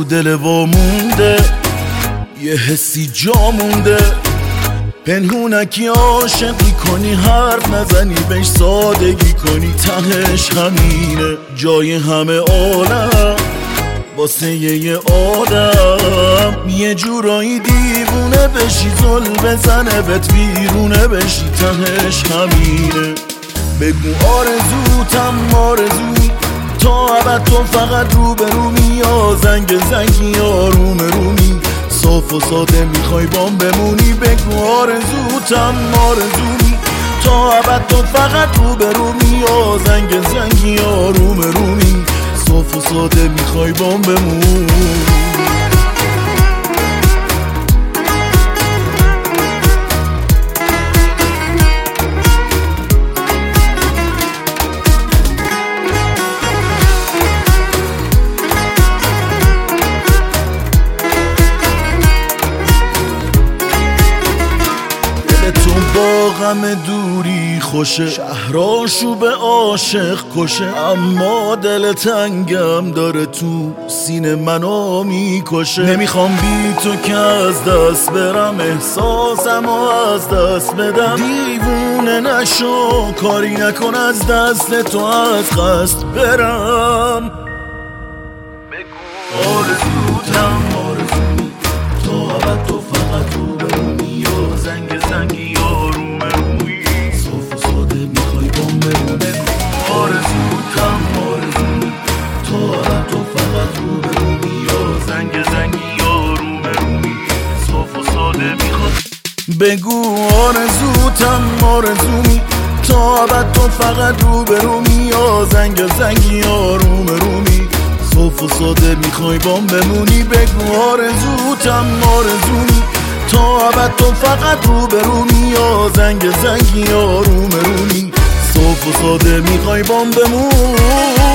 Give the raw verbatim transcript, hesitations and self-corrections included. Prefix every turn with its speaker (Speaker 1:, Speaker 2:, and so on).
Speaker 1: رو دل وامونده، یه حسی جا مونده، پنهونکی عاشقی کنی، حرف نزنی بهش سادگی کنی، تهش همینه جای همه عالم واسه یه آدم، یه جورایی دیوونه بشی، زل بزنه بهت بیرونه بشی، تهش همینه. بگو آرزوتم آرزومی، تا ابد تو فقط رو به رومی، یا زنگ زنگی آروم رومی، صاف و ساده میخوای بام بمونی. بگو آرزوتم آرزومی، تا ابد تو فقط رو به رومی، یا زنگ زنگی آروم رومی، صاف و ساده میخوای بام بمونی. با غم دوری خوشه، شهراشو به عاشق کشه، اما دل تنگم داره تو سینه منو میکشه. نمیخوام بی تو که از دست برم، احساسمو از دست بدم، دیوونه نشو کاری نکن از دست تو از قصد برم. بگو آرزوتم آرزومی، تا ابد تو فقط رو بمونی، یا زنگ زنگی آروم روی، صاف و ساده میخوای بام بمونی. آرزوتم آرزومی، تا ابد تو فقط رو بمونی، یا زنگ زنگی آروم روی، صاف و ساده میخوای. بگو آرزوتم آرزومی، تا ابد تو فقط رو برومی، یا زنگ زنگی آروم رومی، صاف و ساده میخوای بام بمونی. بگو آرزوتم آرزومی، تا ابد تو فقط رو برومی، یا زنگ زنگی آروم رومی، صاف و ساده میخوای بام بمونی.